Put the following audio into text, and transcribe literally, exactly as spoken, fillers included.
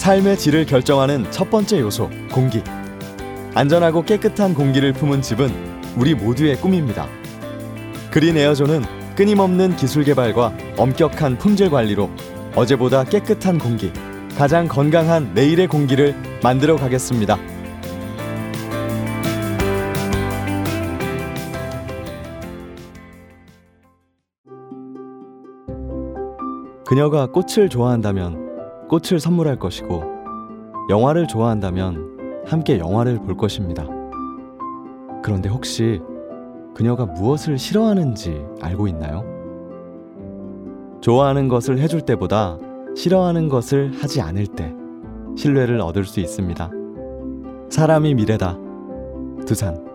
삶의 질을 결정하는 첫 번째 요소, 공기. 안전하고 깨끗한 공기를 품은 집은 우리 모두의 꿈입니다. 그린 에어존은 끊임없는 기술 개발과 엄격한 품질 관리로 어제보다 깨끗한 공기, 가장 건강한 내일의 공기를 만들어 가겠습니다. 그녀가 꽃을 좋아한다면 꽃을 선물할 것이고, 영화를 좋아한다면 함께 영화를 볼 것입니다. 그런데 혹시 그녀가 무엇을 싫어하는지 알고 있나요? 좋아하는 것을 해줄 때보다 싫어하는 것을 하지 않을 때 신뢰를 얻을 수 있습니다. 사람이 미래다. 두산